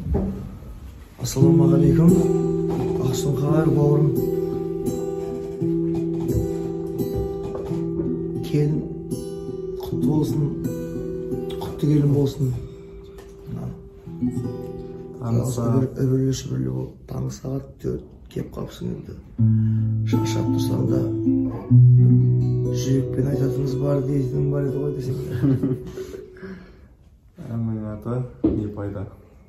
Ассалаумағалейкум. Ақсұңқар бауырым. Келін құтты болсын, құтты келін болсын. Үбірлі-шүбірлі бол. Таңғы сағат 4 кеп қапсың енді. Шақшап тұрсаң да жүрекпен айтатыныңыз бар дейтінің бар еді ғой десең. Әмін аты не пайда.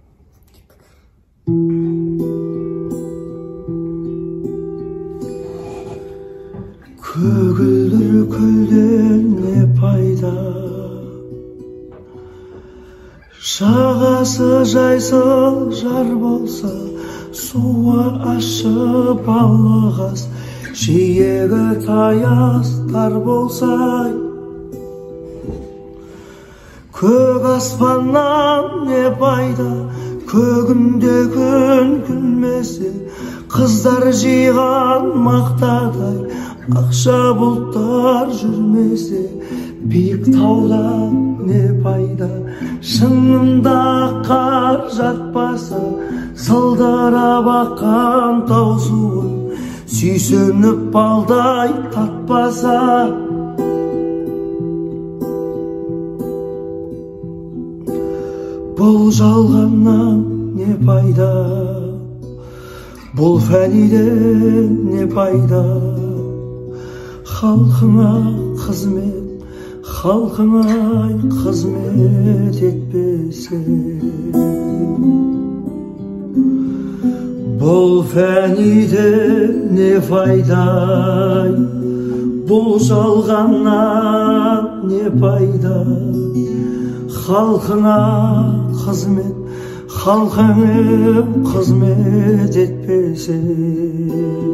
Көгілдір көлден не пайда, жағасы жайсыл жар болса, суы ащы балық аз, жиегі таяз тар болса. Көк аспаннан не пайда, көгінде күн күлмесе, қыздар жиған мақтадай, ақша бұлттар жүрмесе. Биік тауда не пайда, шыңында қар жатпаса, сылдырап аққан тау суын сүйсініп балдай татпаса. Бұл жалғаннан не пайда, бұл фәниден не пайда. Халқыңа қызмет, халқыңа қызмет етпесе. Бұл фәниден не пайда, бұл жалғаннан не пайда. Халқыңа қызмет, халқыңа қызмет етпесе.